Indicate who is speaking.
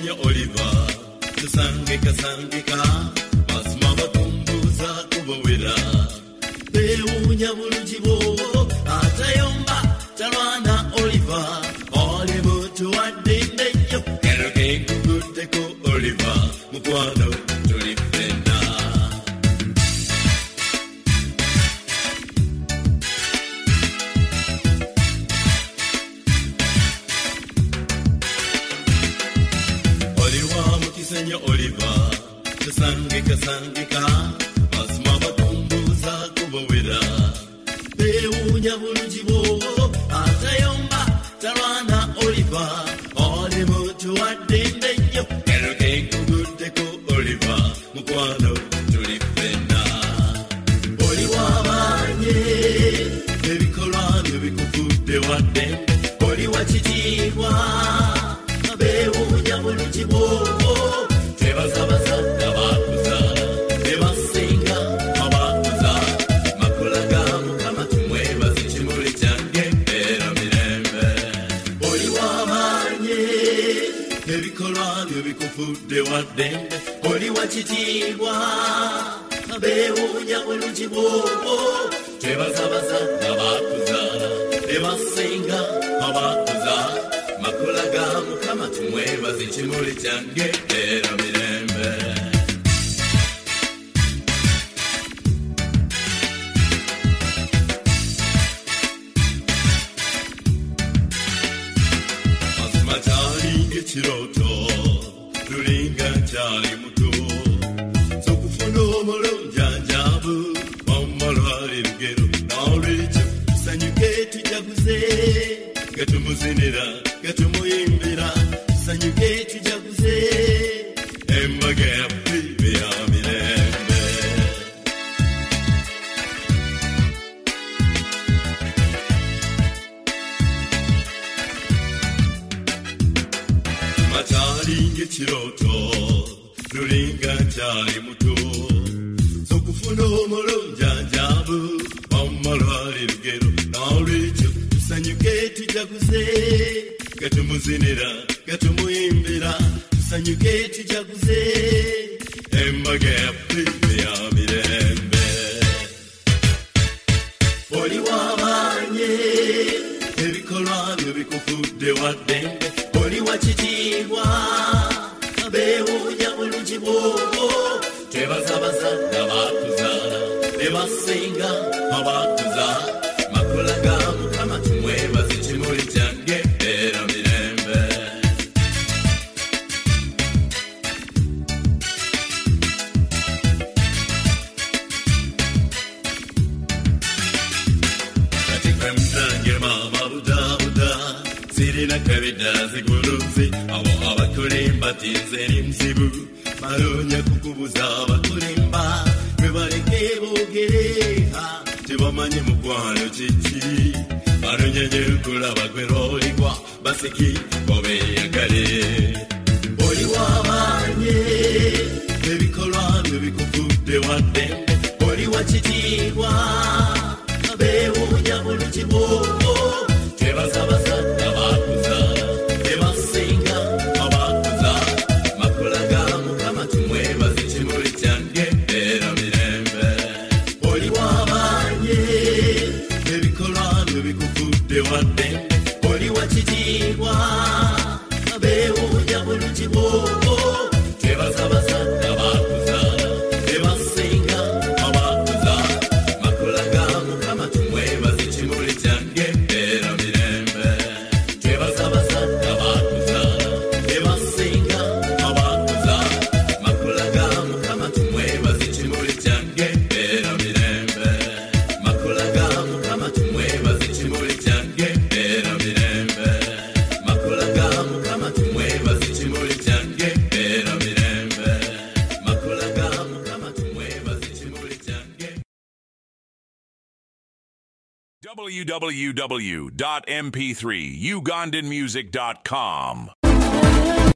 Speaker 1: Mukisenya Oliver tusangika mazima batumbuza kubowera bewunya bulujibo atayomba talwana Oliver oli mutu wadindeyo eroke kuguteko Oliver mukwano tulifenda Mukisenya Oliver tusangika mazima batumbuza kubowera bewunya bulujibo atayomba talwana Oliver oli mutu wadindeyo eroke kuguteko Oliver mukwano tulifenda oli wabanye ebikolwa bikuvudde wadde oli wakitiibwa bewunya bulujibo tebazabaza abakuzaala tebasinga abakuzaala makulaga mukama tumwebaza ekimuli kyange mbeera mirembe oli wabanye ebikolwa byo bikufudde waddembe oli wakitiibwa bewunya bulujibo tebazabaza abakuzaala tebasinga abakuzaala makulaga mukama tumwebaza ekimuli kyange mbeera mirembe mazima kyalinga ekirooto tulinga nkyali muto sokufuna omulonjanjabu omumalwala ebigero n'olwekyo tusanyuke tujaguze nga tumuzinira nga tumuyimbira tusanyuke tujaguze embaga yaffe ya mirembe machalinga ekirooto tulinga nkyali muto sokufuna omulonjanjabu omumalwala ebigero n'olwekyo tusanyuke tujaguze nga tumuzinira nga tumuyimbira tusanyuke tujaguze embaga yaffe ya mirembe oli wabanye ebikolwa byo bikufudde waddembe oli wakitiibwa bewunya bulujibo tebazabaza abakuzaala tebasinga abakuzaala makulaga mukama tumwebaza ekimuli kyange mbeera mirembe kati kwe mutange maama budabuda sirina kabida ziguluzi abo abakulimba tinze eri muzibu baloonya kukubuza abakulimba bwe baleke boogereha tebamanye mukwano kiki balonyenye kulaba gwe lwoligwa basiki bobeyagale oli wabanye ebikolwa byo bikuvudde waddembe oli wakitiibwa bewunya bulujibo tebazabaza abakuzaala tebasinga abakuzaala makulaga mukama tumwebaza ekimuli kyange mbeera mirembe oli wabanye ebikolwa byo bikuvudde waddembe oli wakitiibwa bewunya bulujibo tebazabaza abakuzaala tebasinga abakuzaala makulaga mukama tumwebaza ekimuli kyange mbeera mirembe tebazabaza abakuzaala tebasinga abakuzaala makulaga mukama tumwebaza ekimuli kyange mbeera mirembe makulaga mukama tumwebaza ekimuli kyange mbeera mirembe makulaga mukama tumwebaza ekimuli kyange mbeera mirembe makulaga mukama tumwebaza ekimuli kyange
Speaker 2: www.mp3ugandanmusic.com